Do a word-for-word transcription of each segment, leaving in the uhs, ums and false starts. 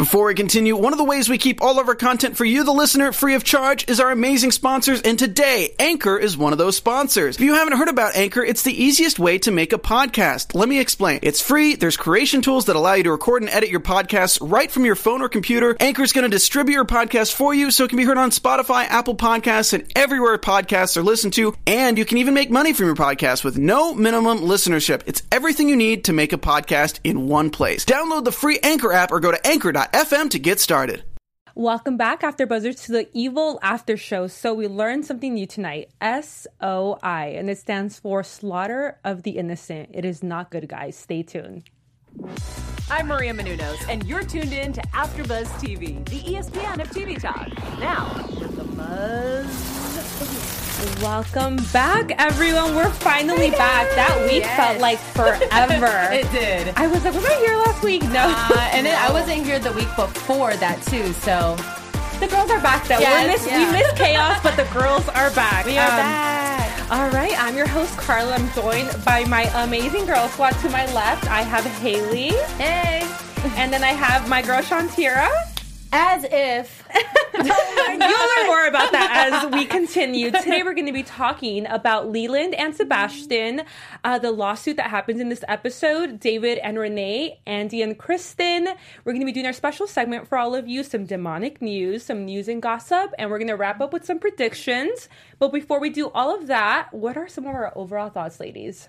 Before we continue, one of the ways we keep all of our content for you, the listener, free of charge is our amazing sponsors, and today, Anchor is one of those sponsors. If you haven't heard about Anchor, it's the easiest way to make a podcast. Let me explain. It's free, there's creation tools that allow you to record and edit your podcasts right from your phone or computer. Anchor is going to distribute your podcast for you so it can be heard on Spotify, Apple Podcasts, and everywhere podcasts are listened to, and you can even make money from your podcast with no minimum listenership. It's everything you need to make a podcast in one place. Download the free Anchor app or go to anchor dot f m to get started. Welcome back, After Buzzers, to the Evil After Show. So we learned something new tonight. S O I, and it stands for Slaughter of the Innocent. It is not good, guys. Stay tuned. I'm Maria Menounos, and you're tuned in to AfterBuzz T V, the E S P N of T V talk. Now, with the buzz. Welcome back, everyone. We're finally back. That week yes. felt like forever. It did. I was like, was I here last week? No. Uh, and then I wasn't here the week before that, too, so. The girls are back, though. Yes, we, miss, yeah. we miss chaos, but the girls are back. We are Um, back. All right, I'm your host, Carla. I'm joined by my amazing girl squad. To my left, I have Haley. Hey. And then I have my girl, Shantira. As if. You'll learn more about that as we continue. Today we're going to be talking about Leland and Sebastian, uh, the lawsuit that happens in this episode, David and Renee, Andy and Kristen. We're going to be doing our special segment for all of you, some demonic news, some news and gossip, and we're going to wrap up with some predictions. But before we do all of that, what are some of our overall thoughts, ladies?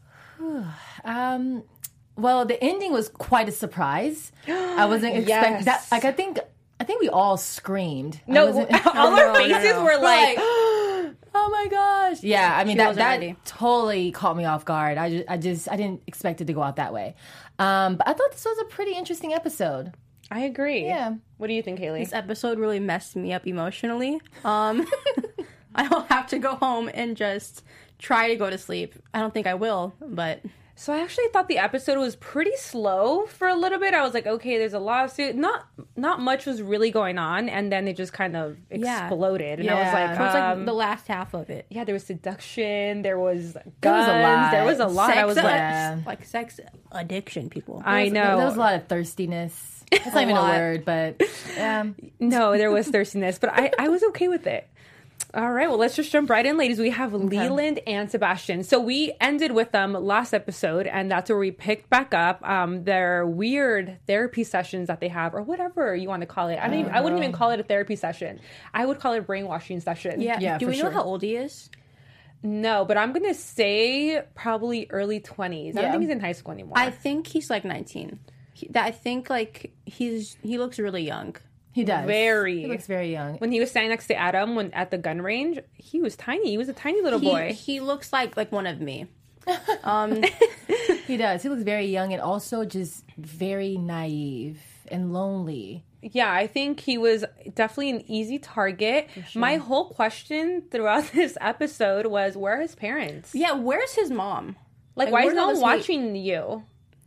um... Well, the ending was quite a surprise. I wasn't expecting Yes. that. Like, I think, I think we all screamed. I No, wasn't- all No, our no, faces no. were like, oh my gosh. Yeah, I mean, She that, wasn't that ready. totally caught me off guard. I just, I just, I didn't expect it to go out that way. Um, but I thought this was a pretty interesting episode. I agree. Yeah. What do you think, Haley? This episode really messed me up emotionally. Um, I will have to go home and just try to go to sleep. I don't think I will, but... So I actually thought the episode was pretty slow for a little bit. I was like, okay, there's a lawsuit. Not not much was really going on, and then it just kind of Yeah. exploded. And I was Yeah. like, It was like um, the last half of it. yeah, there was seduction, there was guns, There was a lot. there was a lot. I Sex, was uh, like, Yeah. like sex addiction, people. I know. There was a lot of thirstiness. That's not even a lot. word, but um, no, there was thirstiness, but I, I was okay with it. All right, well, let's just jump right in, ladies. We have Leland and Sebastian. So we ended with them last episode, and that's where we picked back up um, their weird therapy sessions that they have, or whatever you want to call it. I don't even, I wouldn't even call it a therapy session. I would call it a brainwashing session. Yeah. Yeah, Do for we know sure. how old he is? No, but I'm going to say probably early twenties. I don't Yeah. think he's in high school anymore. I think he's like nineteen. He, that I think like he's he looks really young. he does. Very. He looks very young. When he was standing next to Adam when at the gun range, he was tiny. He was a tiny little He, boy. he looks like like one of me. Um, He does. He looks very young and also just very naive and lonely. Yeah, I think he was definitely an easy target. My whole question throughout this episode was, where are his parents? yeah, where's his mom? Like, why is where's no all one this watching you?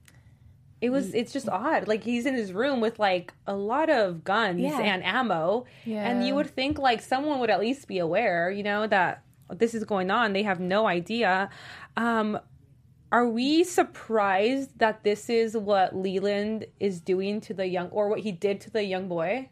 It was, it's just odd. Like, he's in his room with, like, a lot of guns Yeah. and ammo. Yeah. And you would think, like, someone would at least be aware, you know, that this is going on. They have no idea. Um, are we surprised that this is what Leland is doing to the young, or what he did to the young boy?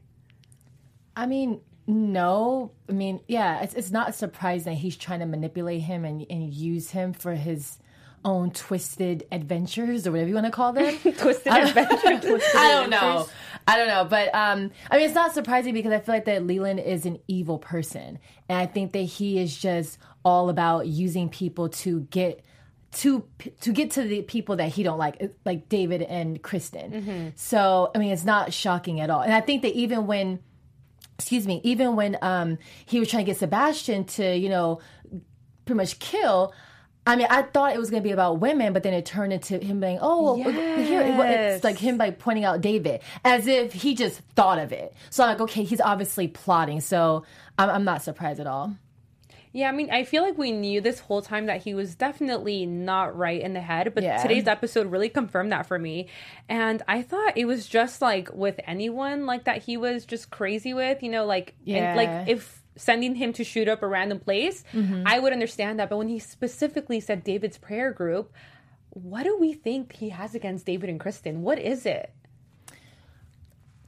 I mean, no. I mean, yeah, it's it's not surprising that he's trying to manipulate him and, and use him for his own twisted adventures or whatever you want to call them. Twisted adventure. I don't know. I don't know. But, um, I mean, it's not surprising because I feel like that Leland is an evil person. And I think that he is just all about using people to get to to get to the people that he don't like, like David and Kristen. So, I mean, it's not shocking at all. And I think that even when, excuse me, even when um, he was trying to get Sebastian to, you know, pretty much kill, I mean, I thought it was going to be about women, but then it turned into him being, oh, well, here, it- Yes. it's like him like pointing out David as if he just thought of it. So I'm like, okay, he's obviously plotting. So I'm, I'm not surprised at all. Yeah, I mean, I feel like we knew this whole time that he was definitely not right in the head, but Yeah. today's episode really confirmed that for me. And I thought it was just like with anyone like that he was just crazy with, you know, like, Yeah. and like if sending him to shoot up a random place, I would understand that. But when he specifically said David's prayer group, what do we think he has against David and Kristen? What is it?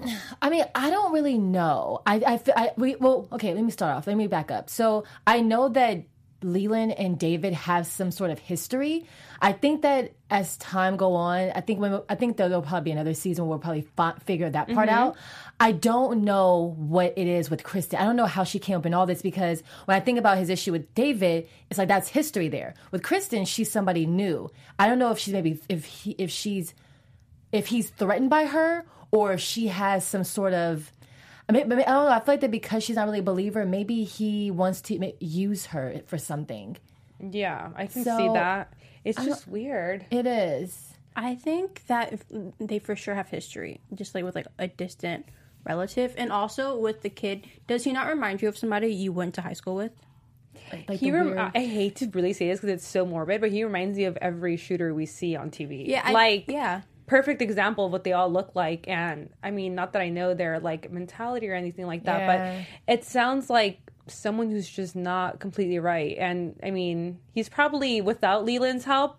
I mean, I don't really know. I, I, I we, well, okay, let me start off. Let me back up. So I know that Leland and David have some sort of history. I think that as time go on, I think when I think there'll probably be another season where we'll probably fi- figure that part Mm-hmm. out. I don't know what it is with Kristen. I don't know how she came up in all this because when I think about his issue with David, it's like that's history there. With Kristen, she's somebody new. I don't know if she's maybe if he, if she's if he's threatened by her or if she has some sort of. I mean, I don't know. I feel like that because she's not really a believer, maybe he wants to ma- use her for something. Yeah, I can So, see that. It's just weird. It is. I think that if they for sure have history, just like with like a distant relative, and also with the kid. Does he not remind you of somebody you went to high school with? Like He the rem- weird- I hate to really say this because it's so morbid, but he reminds me of every shooter we see on T V. Yeah, I- like yeah. perfect example of what they all look like. And I mean, not that I know their like mentality or anything like that, Yeah. but it sounds like someone who's just not completely right. And I mean, he's probably without Leland's help,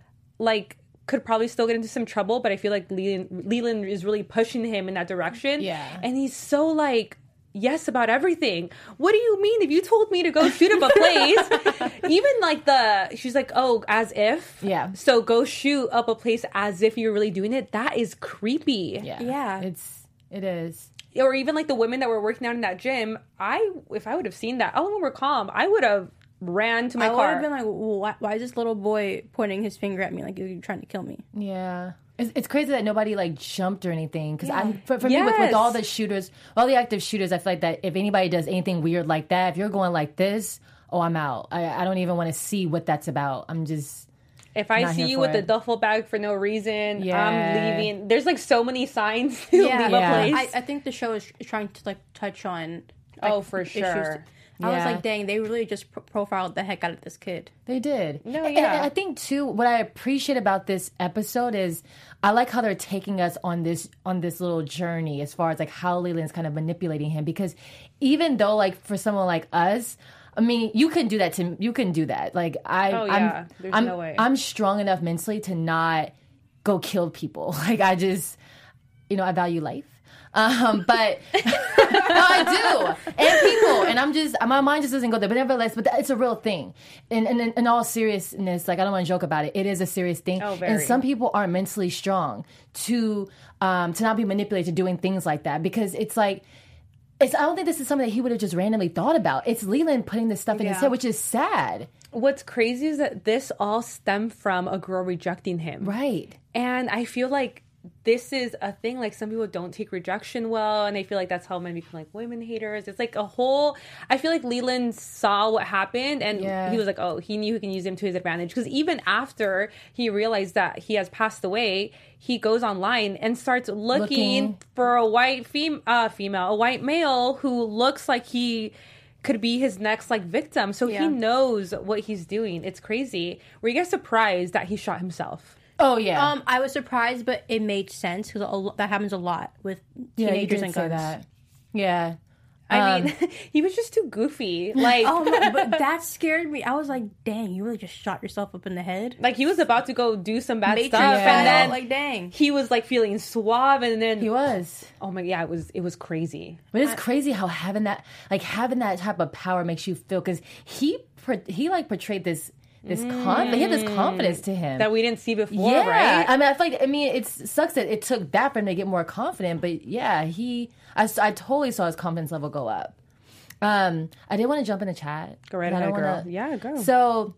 like could probably still get into some trouble. But I feel like Leland, Leland is really pushing him in that direction. Yeah. And he's so like. Yes, about everything. What do you mean? If you told me to go shoot up a place, even like the, she's like, oh, as if. Yeah. So go shoot up a place as if you're really doing it. That is creepy. Yeah. Yeah. It's, it is. Or even like the women that were working out in that gym. I, if I would have seen that, all of them were calm. I would have ran to my I would car. have been like, why, why is this little boy pointing his finger at me like you're trying to kill me? Yeah. It's, it's crazy that nobody like jumped or anything. Because Yeah. I'm for, for me with, with Yes. all the shooters, all the active shooters, I feel like that if anybody does anything weird like that, if you're going like this, oh, I'm out. I, I don't even want to see what that's about. I'm just. If I Not see here you for with a it. duffel bag for no reason, Yeah. I'm leaving. There's like so many signs to Yeah. leave Yeah. a place. I, I think the show is trying to like touch on. Like, Oh, for issues. sure. I was Yeah. like, dang, they really just pro- profiled the heck out of this kid. They did. No, And- yeah. And I think too, what I appreciate about this episode is I like how they're taking us on this on this little journey as far as like how Leland's kind of manipulating him. Because even though like for someone like us, I mean, you couldn't do that to you couldn't do that. Like I, Oh, I'm, yeah. There's I'm, no way. I'm strong enough mentally to not go kill people. Like I just, you know, I value life. Um, but no, I do, and people, and I'm just my mind just doesn't go there. But nevertheless, but it's a real thing. And in, in, in all seriousness, like I don't want to joke about it. It is a serious thing, Oh, very. and some people aren't mentally strong to um, to not be manipulated to doing things like that because it's like. It's, I don't think this is something that he would have just randomly thought about. It's Leland putting this stuff in his Yeah. head, which is sad. What's crazy is that this all stemmed from a girl rejecting him. Right. And I feel like this is a thing. Like some people don't take rejection well, and they feel like that's how men become like women haters. It's like a whole. I feel like Leland saw what happened, and Yeah. he was like, "Oh, he knew he can use him to his advantage." Because even after he realized that he has passed away, he goes online and starts looking, Looking. for a white fem- uh, female, a white male who looks like he could be his next like victim. So Yeah. he knows what he's doing. It's crazy. Were you guys surprised that he shot himself? Oh yeah. Um, I was surprised, but it made sense because that happens a lot with yeah, you teenagers did and say guns. that. Yeah. I Um, mean, he was just too goofy. Like, Oh, my, but that scared me. I was like, dang, you really just shot yourself up in the head. like he was about to go do some bad Matrix stuff, Yeah. and style, then like, dang. he was like feeling suave, and then He was. oh my yeah, it was it was crazy. But it's crazy how having that, like having that type of power makes you feel. Because he, por- he like portrayed this, this confidence. He had this confidence to him That we didn't see before, yeah. right? I mean, I feel like I mean, it sucks that it took that for him to get more confident. But yeah, he, I, I totally saw his confidence level go up. Um, I did want to jump in the chat. Go right I don't ahead, girl. wanna- Yeah, go. So,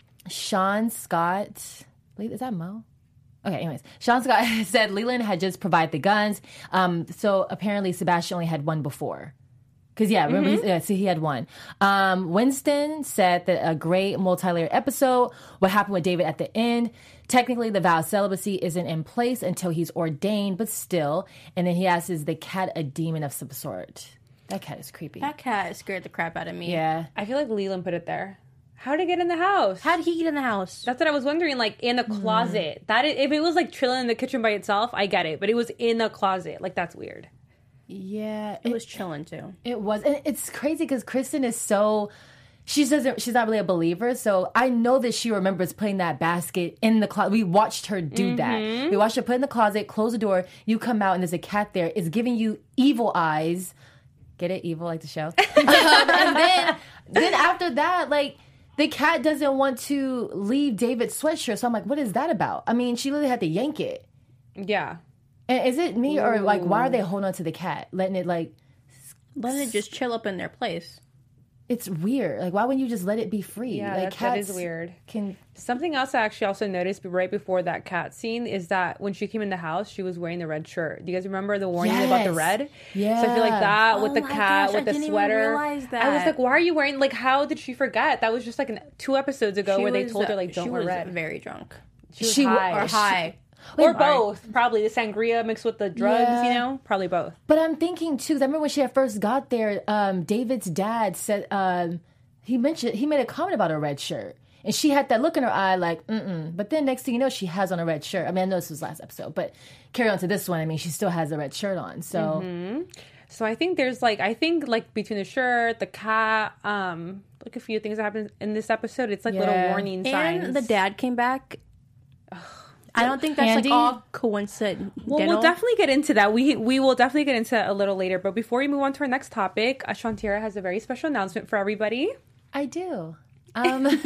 Sean Scott, wait, is that Mo? Okay, anyways, Sean Scott said Leland had just provided the guns. Um, so apparently Sebastian only had one before. Because, yeah, remember, Mm-hmm. he, yeah, so he had one. Um, Winston said that a great multi-layered episode. What happened with David at the end. Technically, the vow of celibacy isn't in place until he's ordained, but still. And then he asks, is the cat a demon of some sort? That cat is creepy. That cat scared the crap out of me. Yeah. I feel like Leland put it there. How did it get in the house? How did he get in the house? That's what I was wondering. Like in a closet. That is, if it was like chilling in the kitchen by itself, I get it. But it was in a closet. Like that's weird. Yeah. It was chilling too. It was, and it's crazy because Kristen is so, she doesn't. She's not really a believer, so I know that she remembers putting that basket in the closet. We watched her do that. We watched her put it in the closet, close the door. You come out, and there's a cat there. It's giving you evil eyes. Get it? Evil, like the show. um, and then, then after that, like the cat doesn't want to leave David's sweatshirt. So I'm like, what is that about? I mean, she literally had to yank it. Yeah. And is it me or like why are they holding on to the cat, letting it like? Letting it just chill up in their place. It's weird. Like, why wouldn't you just let it be free? Yeah, like, that, that is cats weird. Can Something else I actually also noticed right before that cat scene is that when she came in the house, she was wearing the red shirt. Do you guys remember the warning Yes. about the red? Yeah. So I feel like that with Oh the my cat, gosh, with I the didn't even sweater. realize that. I was like, why are you wearing, like, how did she forget? That was just like an, two episodes ago She where they was, told her, uh, like, don't she wear was red. very drunk. She was She wa- high. Or high. Or both. Probably the sangria mixed with the drugs, Yeah. you know? Probably both. But I'm thinking too. 'Cause I remember when she had first got there, um, David's dad said um, he mentioned he made a comment about a red shirt, and she had that look in her eye, like mm-mm. But then next thing you know, she has on a red shirt. I mean, I know this was last episode, but carry on to this one. I mean, she still has a red shirt on. So Mm-hmm. So I think there's like, I think like between the shirt, the cat, um, like a few things that happened in this episode, it's like little Yeah. warning signs. And the dad came back. I don't think that's Andy? like all coincidental. Well, we'll definitely get into that. We we will definitely get into that a little later. But before we move on to our next topic, uh, Shantira has a very special announcement for everybody. I do. Um, I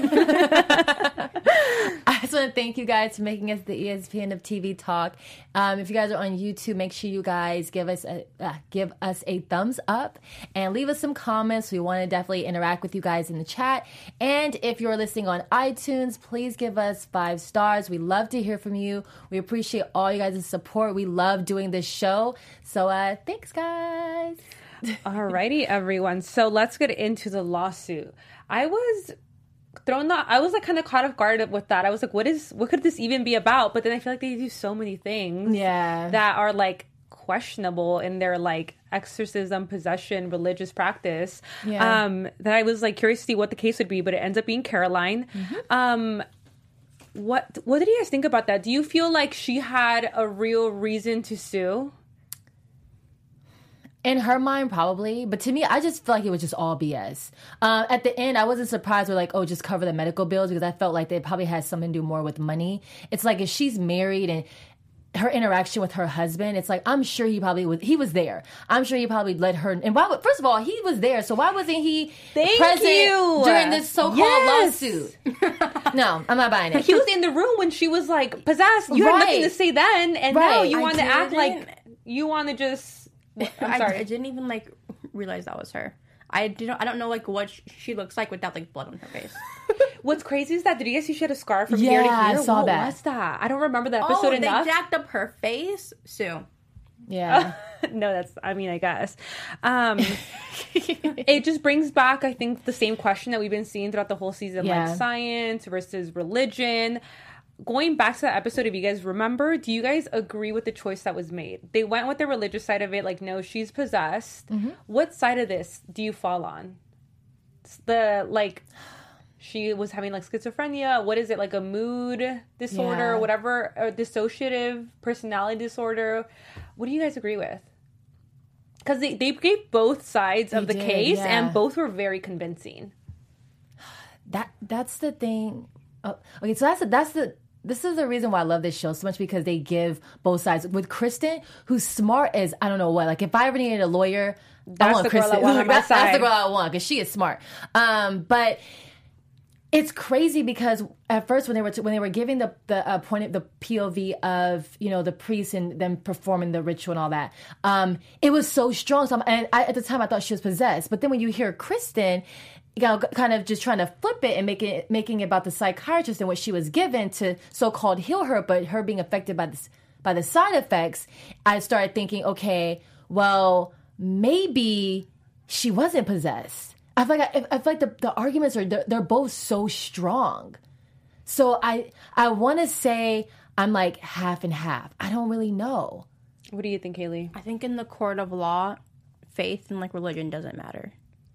just want to thank you guys for making us the E S P N of T V Talk. Um, if you guys are on YouTube, make sure you guys give us a uh, give us a thumbs up and leave us some comments. We want to definitely interact with you guys in the chat. And if you're listening on iTunes, please give us five stars. We love to hear from you. We appreciate all you guys' support. We love doing this show. So uh, thanks, guys. Alrighty, everyone. So let's get into the lawsuit. I was thrown the I was like kind of caught off guard with that. I was like, what is what could this even be about? But then I feel like they do so many things Yeah. that are like questionable in their like exorcism, possession, religious practice. Yeah. Um that I was like curious to see what the case would be, but it ends up being Caroline. Um what what did you guys think about that? Do you feel like she had a real reason to sue? In her mind, probably. But to me, I just feel like it was just all B S. Uh, at the end, I wasn't surprised with like, oh, just cover the medical bills because I felt like they probably had something to do more with money. It's like if she's married and her interaction with her husband, it's like, I'm sure he probably was, he was there. I'm sure he probably let her, and why would, first of all, he was there. So why wasn't he Thank present you. during this so-called Yes. lawsuit? No, I'm not buying it. He was in the room when she was like possessed. You had nothing Right. to say then, and now Right. you I want to act like didn't. you want to just. I'm I, sorry. I didn't even like realize that was her. I didn't. I don't know like what sh- she looks like without like blood on her face. What's crazy is that did you guys see she had a scar from Yeah, here to I here? saw what that. was that? I don't remember the episode oh, they enough. jacked up her face, Sue. Yeah. No, that's. I mean, I guess. Um, it just brings back, I think, the same question that we've been seeing throughout the whole season, Yeah. like science versus religion. Going back to that episode, if you guys remember, do you guys agree with the choice that was made? They went with the religious side of it, like, no, she's possessed. Mm-hmm. What side of this do you fall on? It's the, like, she was having, like, schizophrenia. What is it, like a mood disorder Yeah. or whatever, or dissociative personality disorder? What do you guys agree with? Because they, they gave both sides of They the did, case, yeah. and both were very convincing. That that's the thing. Oh, okay, so that's the, that's the this is the reason why I love this show so much because they give both sides. With Kristen, who's smart as I don't know what. Like if I ever needed a lawyer, I That's want the girl I Kristen. want on my that's, that's the side. girl I want because she is smart. Um, but it's crazy because at first when they were when they were giving the the uh, point of the P O V of you know the priest and them performing the ritual and all that, um, it was so strong. So I'm, and I, at the time I thought she was possessed, but then when you hear Kristen, you know, kind of just trying to flip it and make it making it about the psychiatrist and what she was given to so called heal her, but her being affected by this by the side effects, I started thinking, okay, well maybe she wasn't possessed. I feel like I, I feel like the, the arguments are they're, they're both so strong. So I I want to say I'm like half and half. I don't really know. What do you think, Haley? I think in the court of law, faith and like religion doesn't matter.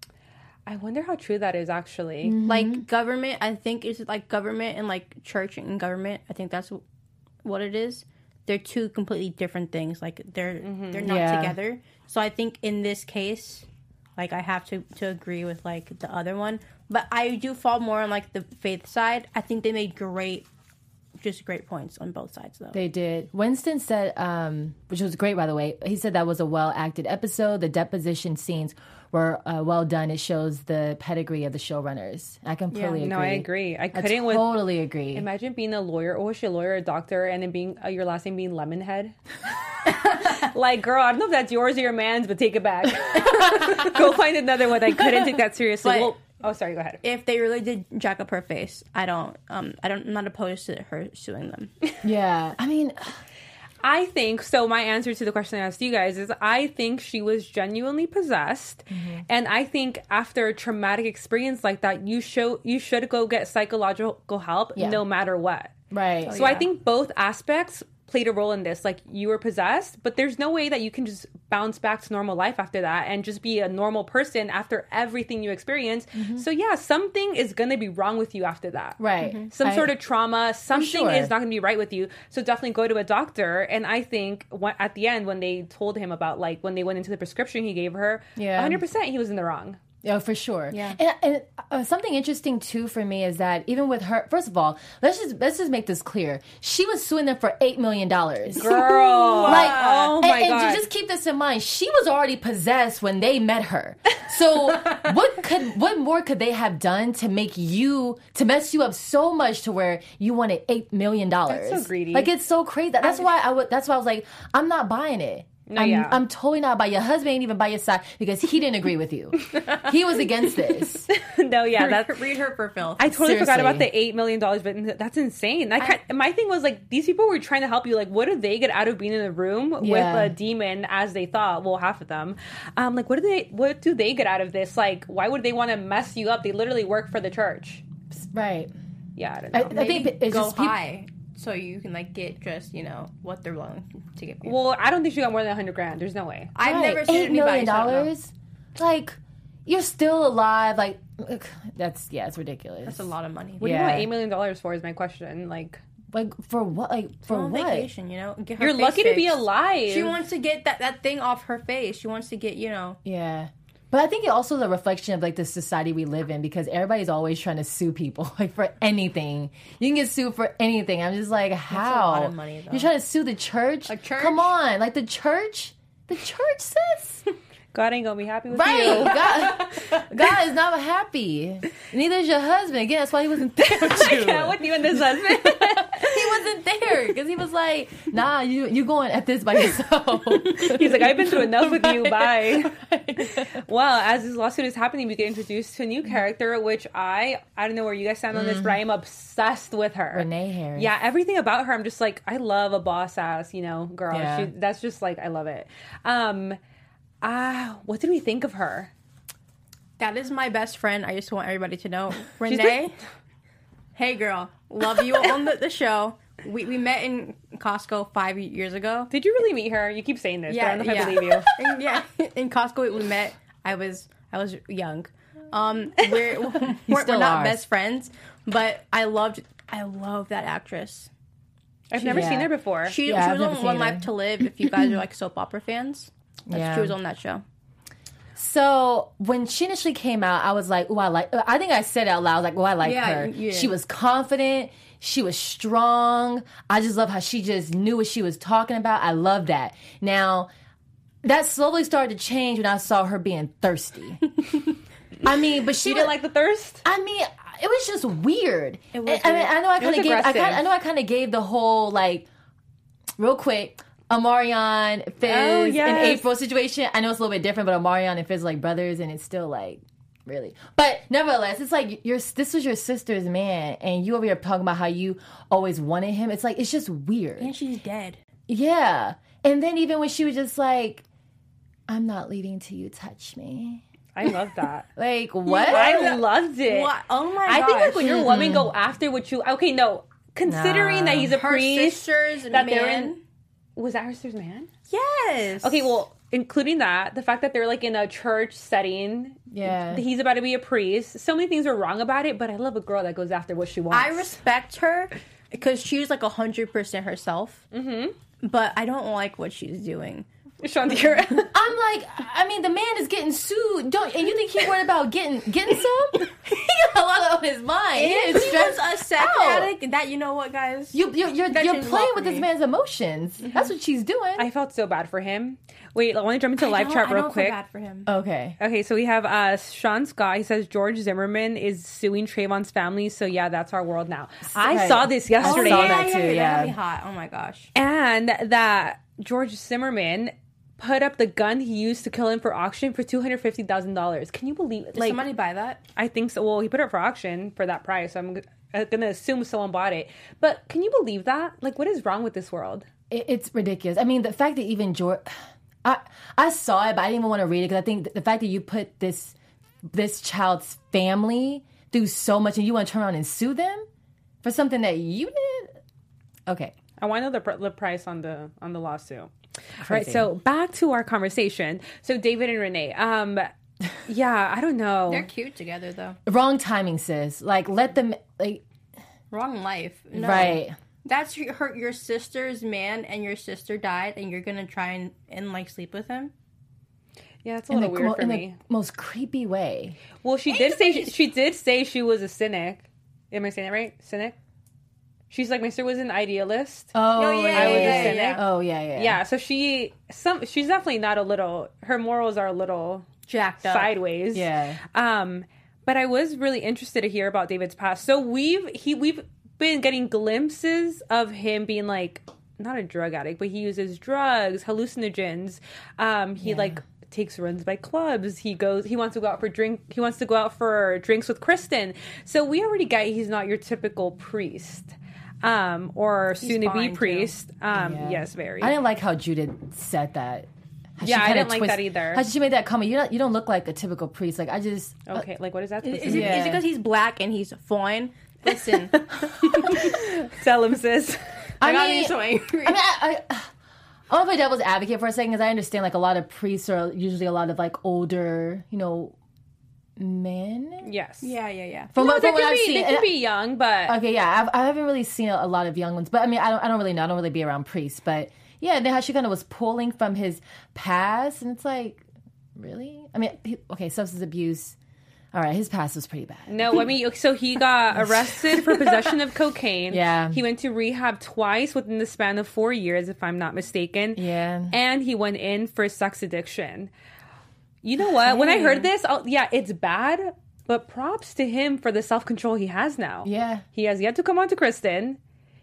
I wonder how true that is, actually. Like government, I think it's like government and like church and government. I think that's what it is. They're two completely different things. Like they're they're not Yeah. together. So I think in this case, Like I have to to agree with like the other one, but I do fall more on like the Faith side. I think they made great, just great points on both sides though. They did. Winston said, um, which was great by the way. He said that was a well acted episode. The deposition scenes were uh, well done. It shows the pedigree of the showrunners. I completely Yeah, agree. no, I agree. I couldn't I with- totally agree. Imagine being a lawyer, or was she a lawyer, or a doctor, and then being uh, your last name being Lemonhead. Like, girl, I don't know if that's yours or your man's, but take it back. Go find another one. I couldn't take that seriously. But- well, oh, sorry. Go ahead. If they really did jack up her face, I don't. Um, I don't. I'm not opposed to her suing them. Yeah, I mean, I think so. My answer to the question I asked you guys is I think she was genuinely possessed, Mm-hmm. and I think after a traumatic experience like that, you show you should go get psychological help Yeah. no matter what. right. So I think both aspects played a role in this. Like, you were possessed, but there's no way that you can just bounce back to normal life after that and just be a normal person after everything you experience. So yeah, something is going to be wrong with you after that. Right. Some I- sort of trauma, something sure. is not going to be right with you. So definitely go to a doctor. And I think when, at the end, when they told him about, like, when they went into the prescription he gave her, Yeah. one hundred percent he was in the wrong. Oh, for sure. Yeah. And, and uh, something interesting too for me is that even with her, first of all, let's just let's just make this clear. She was suing them for eight million dollars. Girl. Like, oh and, my and God. to just keep this in mind, she was already possessed when they met her. So what could what more could they have done to make you to mess you up so much to where you wanted eight million dollars? That's so greedy. Like, it's so crazy. That's why I would. That's why I was like, I'm not buying it. No, I'm, yeah. I'm totally not by your husband ain't even by your side because he didn't agree with you. He was against this. No, yeah, that's... Read her for filth. I totally forgot Seriously. about the eight million dollars, but that's insane. I can't, my thing was like, these people were trying to help you. Like, what did they get out of being in a room Yeah. with a demon, as they thought? Well, half of them. Um, like, what do they? What do they get out of this? Like, why would they want to mess you up? They literally work for the church. Right. Yeah, I don't know. I, I think it's go just people, high so you can like get just you know what they're willing to give you. well, I don't think she got more than a hundred grand. There's no way. I've right, never seen eight anybody million so I don't know. dollars. Like, you're still alive. Like, ugh, that's yeah, it's ridiculous. That's a lot of money. What do Yeah. you want eight million dollars for? Is my question. Like, Like, for what? Like, for Go on what? vacation, you know. Get her you're face lucky to be fixed. alive. She wants to get that, that thing off her face. She wants to get, you know. Yeah. But I think it also is a reflection of like the society we live in because everybody's always trying to sue people like for anything. You can get sued for anything. I'm just like, how? lot of money, though. You're trying to sue the church? A church? Come on, like the church, the church, sis. God ain't gonna be happy with Right? you. God, God is not happy. Neither is your husband. Again, that's why he wasn't there with you. Yeah, with you and this husband. He wasn't there because he was like, "Nah, you you going at this by yourself." He's like, I've been through enough with you. Bye. Well, as this lawsuit is happening, we get introduced to a new character, which I I don't know where you guys stand on this, but I am obsessed with her. Renee Harris. Yeah, everything about her, I'm just like, I love a boss ass, you know, girl. Yeah. She, that's just like, I love it. Um, ah, what did we think of her? That is my best friend. I just want everybody to know. She's Renee, the- hey girl, love you on the, the show. We we met in Costco five years ago. Did you really meet her? You keep saying this, but I don't know if I believe you. And yeah, in Costco we met. I was I was young. Um, we're we're, we're still not are. best friends, but I loved I love that actress. I've never Yeah. seen her before. She, Yeah, she I've was never on One seen Life her. to Live. If you guys are like soap opera fans, that's, Yeah. she was on that show. So when she initially came out, I was like, "Oh, I like." I think I said it out loud, like, "Oh, I like Yeah, her." you did. She was confident. She was strong. I just love how she just knew what she was talking about. I love that. Now, that slowly started to change when I saw her being thirsty. I mean, but she She was didn't like the thirst? I mean, it was just weird. It was I, I mean, weird. I know I It was kind of gave. I, aggressive. kinda, I know I kind of gave the whole like, real quick. Omarion, Fizz, Oh, and yes. April situation. I know it's a little bit different, but Omarion and Fizz are like brothers, and it's still like really. But nevertheless, it's like your this was your sister's man, and you over here talking about how you always wanted him. It's like it's just weird. And she's dead. Yeah, and then even when she was just like, "I'm not leaving till you touch me." I love that. Like what? I loved it. What? Oh my I gosh. think like when your woman go after what you okay, no. Considering Nah. that he's a her priest, sister's that they're man. in was that her sister's man? Yes. Okay, well, including that, the fact that they're like in a church setting, Yeah. he's about to be a priest. So many things are wrong about it, but I love a girl that goes after what she wants. I respect her because she's like a hundred percent herself. Mm-hmm. But I don't like what she's doing. Shanti, you're- I'm like, I mean, the man is getting sued. you don't, and you think he worried about getting getting some? He got a lot on his mind. He If is he was stressed a sex out. addict, that you know what, guys? You, you're you're, That you're changed a playing lot with for this me. man's emotions. That's what she's doing. I felt so bad for him. Wait, I want to jump into I live don't- chat I real don't quick. feel bad for him. okay. Okay, so we have uh, Sean Scott. He says George Zimmerman is suing Trayvon's family. So yeah, that's our world now. I Right. saw this yesterday. saw yeah, that yeah, too, yeah, yeah. That'd be hot. Oh my gosh. And that George Zimmerman put up the gun he used to kill him for auction for two hundred fifty thousand dollars. Can you believe it? Did Like, somebody buy that? I think so. Well, he put it up for auction for that price. So I'm g- uh, gonna assume someone bought it. But can you believe that? Like, what is wrong with this world? It, it's ridiculous. I mean, the fact that even George, I I saw it, but I didn't even want to read it because I think the fact that you put this this child's family through so much and you want to turn around and sue them for something that you did. Okay. I want to know the, pr- the price on the on the lawsuit. All right, Crazy. so back to our conversation. So David and Renee. Um, yeah, I don't know. They're cute together, though. Wrong timing, sis. Like, let them, like, Wrong life. No. right. That's your, her, your sister's man, and your sister died, and you're gonna try and, and like sleep with him. Yeah, it's a In little the, weird mo- for in me. the most creepy way. Well, she did say she, she did say she was a cynic. Am I saying that right? Cynic. She's like, my sister was an idealist. Oh, yeah, I was yeah, a cynic. yeah. Oh, yeah, yeah. Yeah, so she some she's definitely not a little. Her morals are a little Jacked up. sideways. Yeah. Um, but I was really interested to hear about David's past. So we've he we've been getting glimpses of him being like not a drug addict, but he uses drugs, hallucinogens. Um, he like takes runs by clubs. He goes. He wants to go out for drink. He wants to go out for drinks with Kristen. So we already get he's not your typical priest. Um, or soon to be fine, too. priest. Um, Yeah. yes, very. I didn't like how Judith said that. How she Yeah, I kinda didn't like that either. How she made that comment. You don't, you don't look like a typical priest. Like, I just. Okay, like what is that? Is, supposed is to it mean? is it Yeah. because he's black and he's fine? Listen, Tell him, sis. I, got mean, me so angry. I mean, I, I, I want to play devil's advocate for a second because I understand like a lot of priests are usually a lot of like older, you know, men. Yes. yeah, yeah, yeah. From No, what, they from what can I've be. seen, They and can be young, but okay, yeah, I've, I haven't really seen a, a lot of young ones, but I mean, I don't, I don't really know. I don't really be around priests, but yeah, and then how she kind of was pulling from his past, and it's like, really? I mean, he- okay, substance abuse. All right, his past was pretty bad. no. I mean, so he got arrested for possession of cocaine. Yeah. He went to rehab twice within the span of four years, if I'm not mistaken. Yeah. And he went in for sex addiction. You know what? When I heard this, I'll, yeah, it's bad, but props to him for the self control he has now. Yeah. He has yet to come on to Kristen.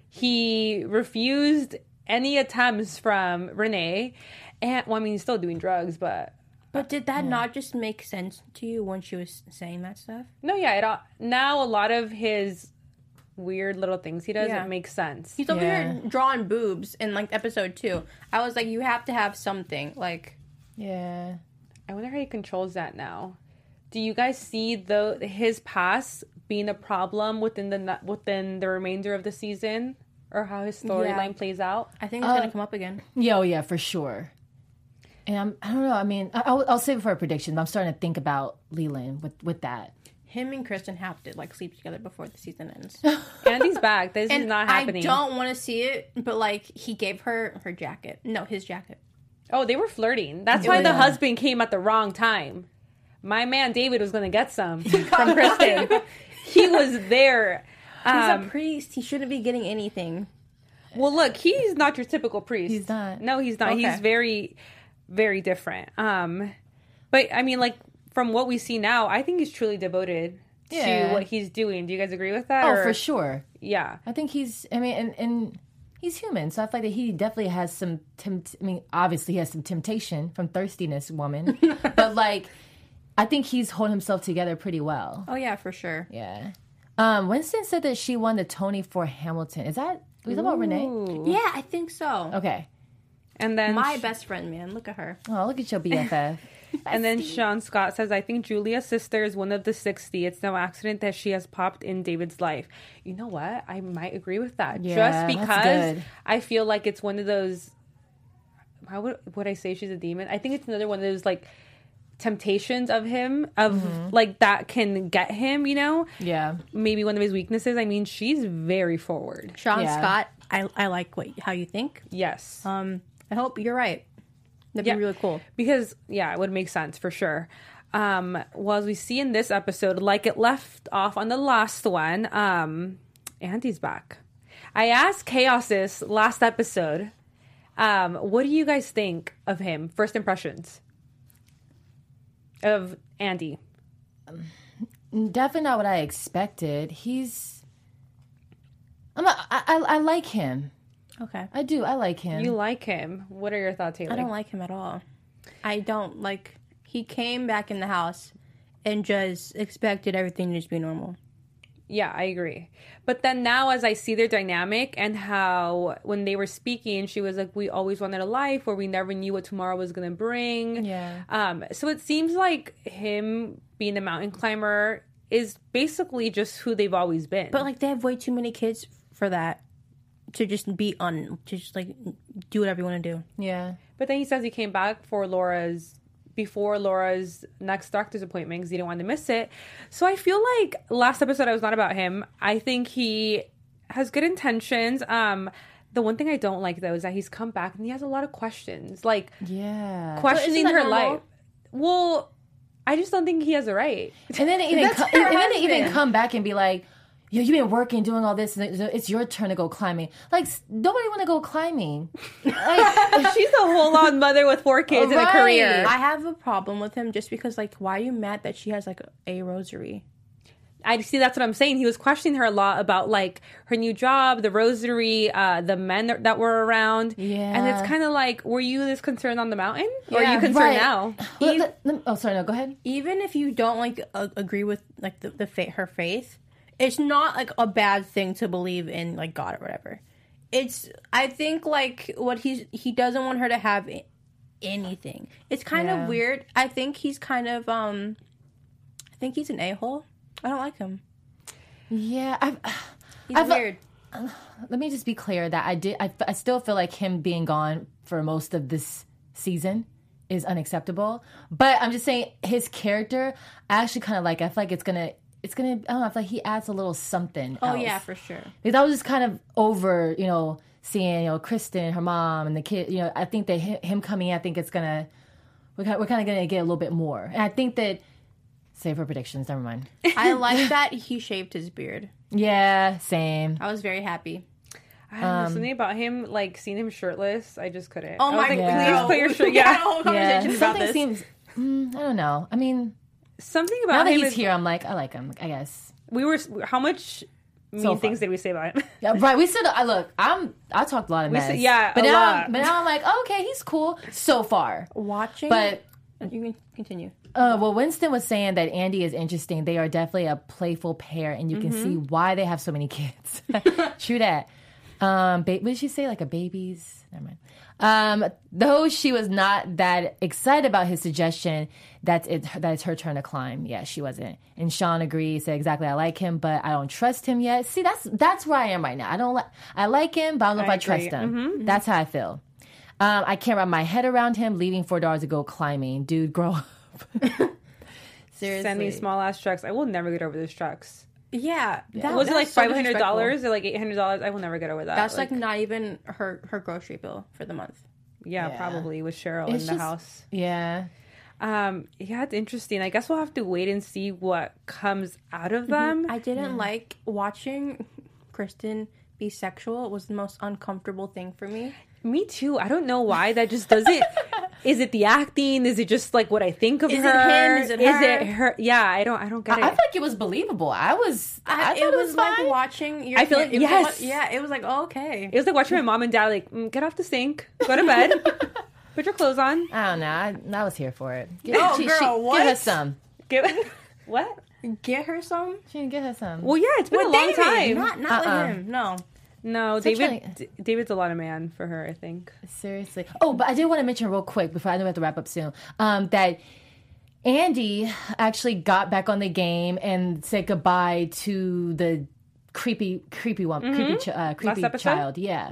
He refused any attempts from Renee. And, well, I mean, he's still doing drugs, but But did that not just make sense to you when she was saying that stuff? no, yeah. It, all- now a lot of his weird little things he does, Yeah. it makes sense. He's over Yeah. here drawing boobs in like episode two. I was like, you have to have something. Like, Yeah. I wonder how he controls that now. Do you guys see the his past being a problem within the within the remainder of the season, or how his storyline Yeah. plays out? I think it's gonna come up again. Yeah, oh yeah, for sure. And I'm, I don't know. I mean, I- I'll, I'll save it for a prediction. But I'm starting to think about Leland with with that. Him and Kristen have to like sleep together before the season ends. Andy's back. This and is not I happening. don't want to see it, but like he gave her her jacket. No, his jacket. Oh, they were flirting. That's why the husband came at the wrong time. My man David was going to get some from Kristen. He was there. He's Um, a priest. He shouldn't be getting anything. well, look, he's not your typical priest. He's not. No, he's not. Okay. He's very, very different. Um, but I mean, like from what we see now, I think he's truly devoted Yeah. to what he's doing. Do you guys agree with that? Oh, or- for sure. Yeah. I think he's. I mean, and and he's human, so I feel like that he definitely has some. Tempt, I mean, obviously he has some temptation from thirstiness, woman. But like, I think he's holding himself together pretty well. Oh yeah, for sure. Yeah. Um, Winston said that she won the Tony for Hamilton. Is that? Are we talking about Renee? Ooh. Yeah, I think so. Okay. And then My best friend, man. Look at her. Oh, look at your B F F. And then Sean Scott says, I think Julia's sister is one of the sixty. It's no accident that she has popped in David's life. You know what? I might agree with that. Yeah, Just that's because good. I feel like it's one of those. How would, would I say she's a demon? I think it's another one of those like temptations of him, of Mm-hmm. like that can get him, you know? Yeah. Maybe one of his weaknesses. I mean, she's very forward. Sean Yeah. Scott. I I like what how you think. Yes. Um, I hope you're right. That'd Yeah. be really cool. Because, yeah, it would make sense for sure. Um, well, as we see in this episode, like it left off on the last one, um, Andy's back. I asked Chaosis last episode, um, what do you guys think of him? First impressions of Andy. Definitely not what I expected. He's, I'm a, I, I, I like him. Okay. I do. I like him. You like him. What are your thoughts, Haley? I don't like him at all. I don't like. He came back in the house and just expected everything to just be normal. Yeah, I agree. But then now as I see their dynamic and how when they were speaking, she was like, we always wanted a life where we never knew what tomorrow was going to bring. Yeah. Um, so it seems like him being a mountain climber is basically just who they've always been. But like, they have way too many kids for that to just be on, to just like do whatever you want to do. Yeah. But then he says he came back for Laura's, before Laura's next doctor's appointment because he didn't want to miss it. So I feel like last episode I was not about him. I think he has good intentions. Um, the one thing I don't like though is that he's come back and he has a lot of questions, like Yeah. questioning But isn't her that normal? life. Well, I just don't think he has a right. And then they even, That's co- her and then they even husband. come back and be like, yo, you've been working, doing all this, and it's your turn to go climbing. Like, s- nobody want to go climbing. Like, She's a whole on mother with four kids and a Right. career. I have a problem with him just because, like, why are you mad that she has like a rosary? I see. That's what I'm saying. He was questioning her a lot about like her new job, the rosary, uh, the men that, that were around. Yeah. And it's kind of like, were you this concerned on the mountain, or are Yeah, you concerned right. now? Let- let- let- oh, sorry, no, go ahead. Even if you don't like a- agree with like the, the fa- her faith, it's not like a bad thing to believe in like God or whatever. It's I think like what he's he doesn't want her to have i- anything. It's kind Yeah. of weird. I think he's kind of um I think he's an a-hole. I don't like him. Yeah, I've, He's I've- weird. let me just be clear that I did. I, I still feel like him being gone for most of this season is unacceptable. But I'm just saying his character, I actually kind of like. I feel like it's gonna. It's gonna. I don't know. I feel like he adds a little something. Oh else. yeah, for sure. Because I was just kind of over, you know, seeing, you know, Kristen, her mom, and the kid. You know, I think that hi- him coming in, I think it's gonna, we're kind, we're kind of gonna get a little bit more. And I think that, save for predictions, never mind. I like that he shaved his beard. Yeah, same. I was very happy. I don't know, something about him, like seeing him shirtless, I just couldn't. Oh I was my like, God. please put your shirt. We had a Yeah, whole Yeah, conversation about something this. seems. Mm, I don't know. I mean, something now about that him he's is, here, I'm like, I like him. I guess. we were how much mean So things far. did we say about him? Yeah, right. We said, I look. I'm. I talked a lot of mess. said- yeah, but a now, lot. but now I'm like, oh, okay, he's cool so far. Watching, But you can continue. Uh, well, Winston was saying that Andy is interesting. They are definitely a playful pair, and you can see why they have so many kids. True that. Um, ba- what did she say? Like a baby's? Never mind. Um, though she was not that excited about his suggestion that it that it's her turn to climb. Yeah, she wasn't. And Sean agreed, said exactly, I like him, but I don't trust him yet. See, that's that's where I am right now. I don't like. I like him, but I don't know if I I trust agree. him. That's how I feel. Um, I can't wrap my head around him leaving four dollars to go climbing. Dude, grow up. Seriously. Sending small ass trucks. I will never get over those trucks. Yeah, that, Was it like that's so five hundred dollars disrespectful. or like eight hundred dollars? I will never get over that. That's like, not even her her grocery bill for the month. yeah, Yeah. probably with Cheryl It's in the just- house. Yeah. Um, yeah, it's interesting. I guess we'll have to wait and see what comes out of them. I didn't like watching Kristen be sexual. It was the most uncomfortable thing for me. Me too. I don't know why that just doesn't. Is it the acting? Is it just like what I think of Is it her? him? Is it Is her? it her? Yeah, I don't. I don't get I, it. I feel like it was believable. I was. I, I, thought it was like fine. watching. Your I feel kid- like- it was yes. yeah, it was like oh, okay. It was like watching my mom and dad like mm, get off the sink, go to bed, put your clothes on. I don't know. I, I was here for it. Get, Oh, girl, Give her what? some. Get what? Get her some. She didn't get her some. Well, yeah, it's been With a long David, time. Not not Uh-uh. with him. No. no, Such David. a- D- David's a lot of man for her. I think. Seriously. Oh, but I did want to mention real quick before I know we have to wrap up soon. Um, that Andy actually got back on the game and said goodbye to the creepy, creepy one, creepy, ch- uh, creepy episode? child. Yeah.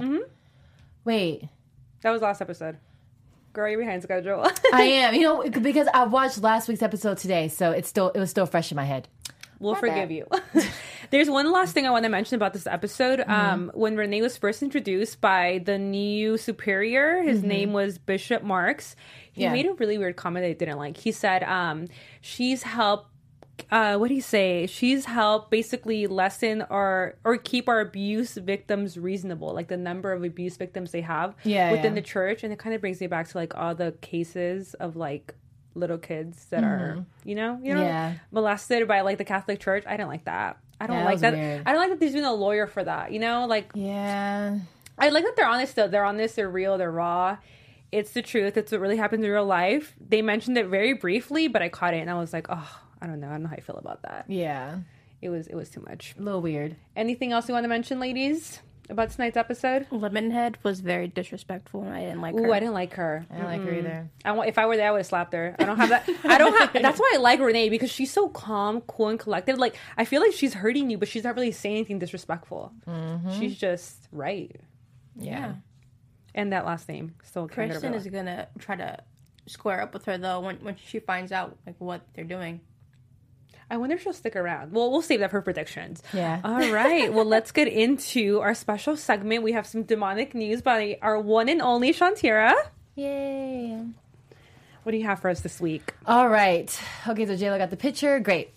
Wait. That was last episode. Girl, you're behind schedule. I am. You know, because I watched last week's episode today, so it's still it was still fresh in my head. We'll My forgive bad. you. There's one last thing I want to mention about this episode. Mm-hmm. Um, when Renee was first introduced by the new superior, his mm-hmm. name was Bishop Marks. He yeah. made a really weird comment that I didn't like. He said, um, she's helped, uh, what did he say? She's helped basically lessen or, or keep our abuse victims reasonable, like the number of abuse victims they have yeah, within yeah. the church. And it kind of brings me back to like all the cases of like little kids that mm-hmm. are, you know, you know, yeah. molested by like the Catholic Church. I didn't like that. I don't yeah, like that. that. I don't like that there's been a lawyer for that, you know, like, yeah, I like that they're honest though. They're honest. They're real. They're raw. It's the truth. It's what really happened in real life. They mentioned it very briefly, but I caught it and I was like, oh, I don't know. I don't know how I feel about that. Yeah. It was, it was too much. A little weird. Anything else you want to mention, ladies, about tonight's episode? Lemonhead was very disrespectful and I didn't like her. Ooh, I didn't like her. I didn't mm-hmm. like her either. I want, if I were there, I would have slapped her. I don't have that. I don't have, that's why I like Renee, because she's so calm, cool, and collected. Like, I feel like she's hurting you, but she's not really saying anything disrespectful. Mm-hmm. She's just right. Yeah. yeah. And that last name. Still Kristen is going to try to square up with her, though, when, when she finds out like what they're doing. I wonder if she'll stick around. Well, we'll save that for predictions. Yeah. All right. Well, let's get into our special segment. We have some demonic news by our one and only Shantira. Yay. What do you have for us this week? All right. Okay, so J-Lo got the picture. Great.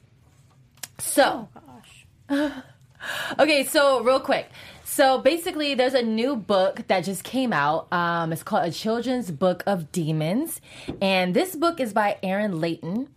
So. Oh, gosh. Okay, so real quick. So basically, there's a new book that just came out. Um, it's called A Children's Book of Demons. And this book is by Aaron Layton.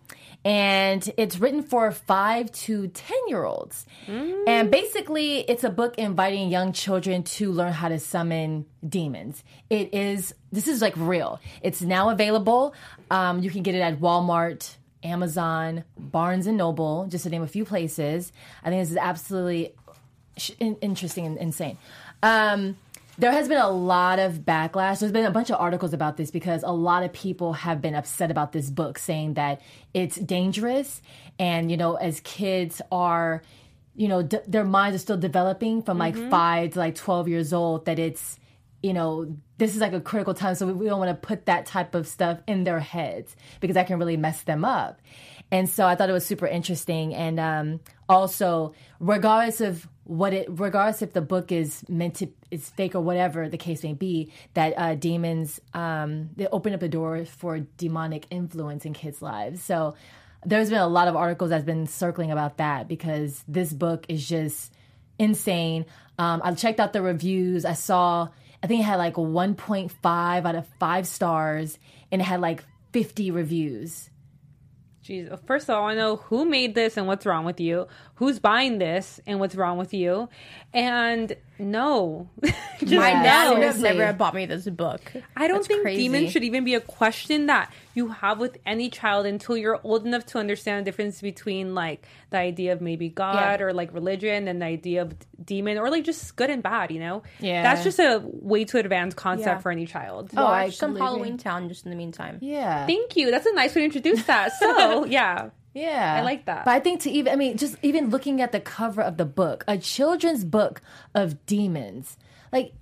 And it's written for five to ten-year-olds. Mm. And basically, it's a book inviting young children to learn how to summon demons. It is, this is like real. It's now available. Um, you can get it at Walmart, Amazon, Barnes and Noble, just to name a few places. I think this is absolutely sh- interesting and insane. Um, there has been a lot of backlash. There's been a bunch of articles about this because a lot of people have been upset about this book, saying that it's dangerous. And, you know, as kids are, you know, d- their minds are still developing from like mm-hmm. five to like twelve years old, that it's, you know, this is like a critical time. So we, we don't want to put that type of stuff in their heads because that can really mess them up. And so I thought it was super interesting. And um, also, regardless of what it, regardless if the book is meant to, is fake or whatever the case may be, that uh, demons, um, they open up the door for demonic influence in kids' lives. So there's been a lot of articles that's been circling about that because this book is just insane. Um, I checked out the reviews. I saw, I think it had like one point five out of five stars, and it had like fifty reviews. Jeez. First of all, I want to know who made this and what's wrong with you. Who's buying this and what's wrong with you. And no. Just My dad would have never bought me this book. I don't That's think crazy. demons should even be a question that you have with any child until you're old enough to understand the difference between like the idea of maybe God yeah. or like religion and the idea of demon or like just good and bad, you know? Yeah. That's just a way too advanced concept yeah. for any child. Oh, Watch some Halloween Town just in the meantime. Yeah. Thank you. That's a nice way to introduce that. So, yeah. Yeah. I like that. But I think to even, I mean, just even looking at the cover of the book, a children's book of demons, like,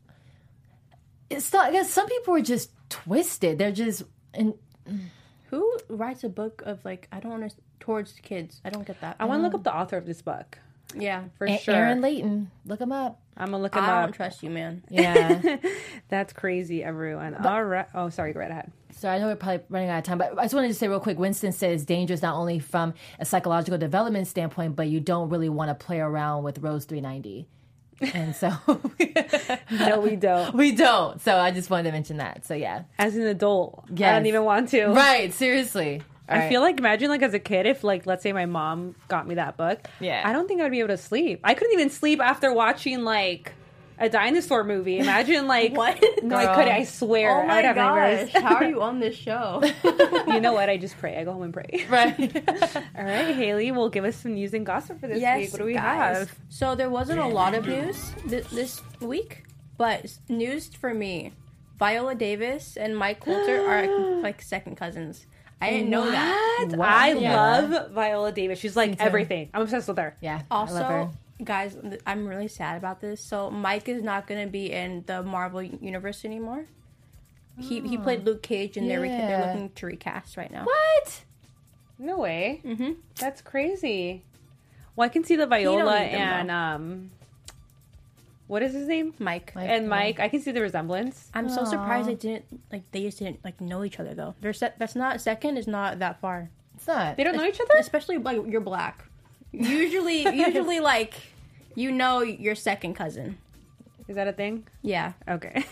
it's not, I guess some people are just twisted. They're just, and who writes a book of like, I don't understand, towards kids? I don't get that. I want to look up the author of this book. Yeah, for a- sure. Aaron Layton. Look him up. I'm going to look him I up. I don't trust you, man. Yeah. That's crazy, everyone. But, all right. Oh, sorry. Go right ahead. So I know we're probably running out of time, but I just wanted to say real quick, Winston says dangerous not only from a psychological development standpoint, but you don't really want to play around with Rose three ninety. And so... No, we don't. We don't. So I just wanted to mention that. So yeah. As an adult, yes. I don't even want to. Right. Seriously. All I right. feel like, imagine like as a kid, if like, let's say my mom got me that book. Yeah. I don't think I would be able to sleep. I couldn't even sleep after watching like a dinosaur movie. Imagine like... What? No, I couldn't. I swear. Oh my I'd have gosh. nightmares. How are you on this show? You know what? I just pray. I go home and pray. Right. All right, Haley, will give us some news and gossip for this yes, week. What do we guys. have? So there wasn't a lot of news th- this week, but news for me. Viola Davis and Mike Coulter are like second cousins. I didn't know that. What? Wow. I Yeah. love Viola Davis. She's like everything. I'm obsessed with her. Yeah. Also, I love her. guys, I'm really sad about this. So Mike is not going to be in the Marvel universe anymore. He he played Luke Cage, and they're, re- Yeah. they're looking to recast right now. What? No way. Mm-hmm. That's crazy. Well, I can see the Viola need them, and though. um, what is his name? Mike. Mike. And Mike. I can see the resemblance. I'm so surprised they didn't like. They just didn't like know each other though. They're se- that's not second is not that far. It's not. They don't know each other. Especially like you're black. Usually, usually like you know your second cousin. Is that a thing? Yeah. Okay.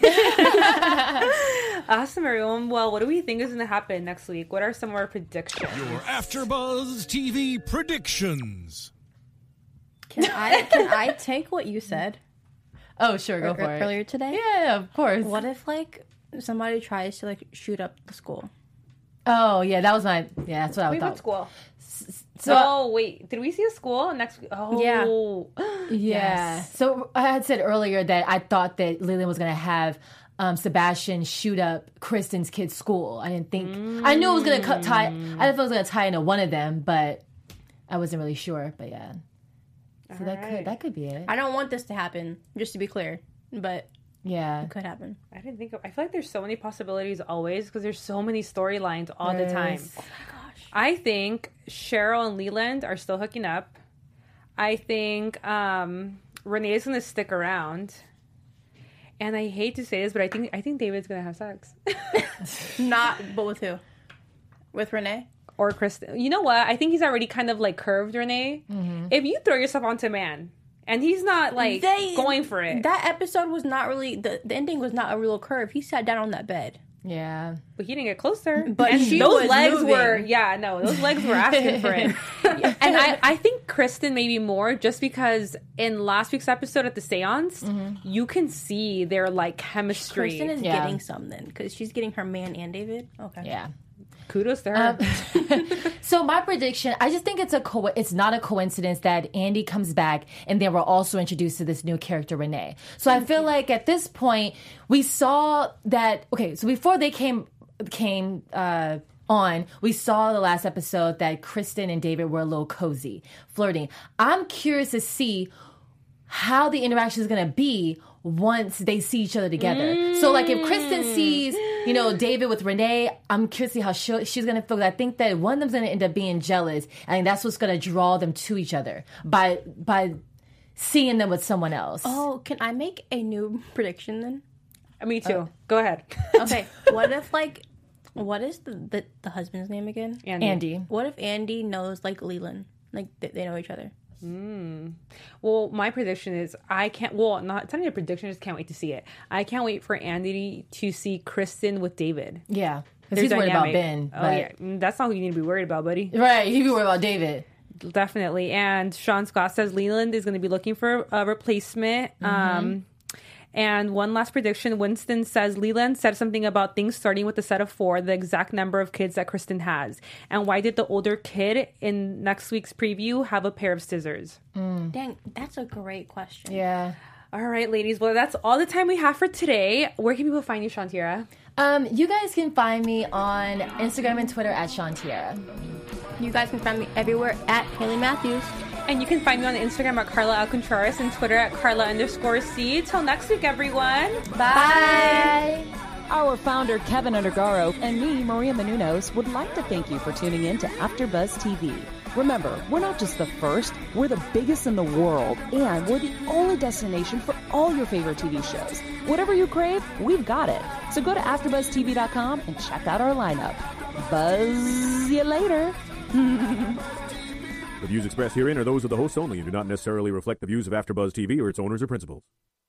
Awesome, everyone. Well, what do we think is going to happen next week? What are some of our predictions? Your AfterBuzz T V predictions. Can I can I take what you said Oh, sure, go ear- for it. earlier today? Yeah, of course. What if like somebody tries to like shoot up the school? Oh, yeah, that was my. Yeah, that's what I Wait, thought. what school? So, oh, wait. Did we see a school next week? Oh. Yeah. Yes. So I had said earlier that I thought that Leland was going to have um, Sebastian shoot up Kristen's kid's school. I didn't think. I knew it was going to cut tie. I didn't know it was going to tie into one of them, but I wasn't really sure. But yeah. So that right. could that could be it. I don't want this to happen, just to be clear, but Yeah. it could happen. I didn't think of, I feel like there's so many possibilities always because there's so many storylines all the time. Yes. I think Cheryl and Leland are still hooking up. I think um, Renee is going to stick around. And I hate to say this, but I think I think David's going to have sex. Not, but with who? With Renee? Or Kristen. You know what? I think he's already kind of like curved Renee. If you throw yourself onto a man and he's not like They- going for it, That episode was not really the, the ending was not a real curve. He sat down on that bed. Yeah. but he didn't get closer. But and she those was legs moving. were, yeah, no, those legs were asking for it. And I, I think Kristen maybe more just because in last week's episode at the seance, you can see their like chemistry. Kristen is Yeah. getting something because she's getting her man and David. Okay. Yeah. Kudos to her. So my prediction, I just think it's a co- it's not a coincidence that Andy comes back and then we're also introduced to this new character Renee. So I feel like at this point we saw that okay, so before they came came uh on, we saw the last episode that Kristen and David were a little cozy, flirting. I'm curious to see how the interaction is going to be once they see each other together. So, like, if Kristen sees, you know, David with Renee, I'm curious to see how she'll, she's going to feel. I think that one of them's going to end up being jealous. I think that's what's going to draw them to each other by by seeing them with someone else. Oh, can I make a new prediction then? Me too. Go ahead. Okay. What if like, what is the the, the husband's name again? Andy. Andy. What if Andy knows like Leland? Like they, they know each other. Well, my prediction is I can't. Well, not it's not even a prediction. I just can't wait to see it. I can't wait for Andy to see Kristen with David. Yeah. Because Their he's worried about dynamic. Ben. Oh but- yeah, Mm, that's not who you need to be worried about, buddy. Right. He'd be worried about David. Definitely. And Sean Scott says Leland is going to be looking for a replacement. Um, and one last prediction. Winston says Leland said something about things starting with the set of four, the exact number of kids that Kristen has. And why did the older kid in next week's preview have a pair of scissors? Dang, that's a great question. Yeah. All right, ladies. Well, that's all the time we have for today. Where can people find you, Shantira? Um, you guys can find me on Instagram and Twitter at Sean Tierra. You guys can find me everywhere at Haley Matthews. And you can find me on Instagram at Carla Alcontreras and Twitter at Carla underscore C. Till next week, everyone. Bye. Our founder, Kevin Undergaro, and me, Maria Menounos, would like to thank you for tuning in to AfterBuzz T V. Remember, we're not just the first, we're the biggest in the world, and we're the only destination for all your favorite T V shows. Whatever you crave, we've got it. So go to after buzz t v dot com and check out our lineup. Buzz you later. The views expressed herein are those of the hosts only and do not necessarily reflect the views of AfterBuzz T V or its owners or principals.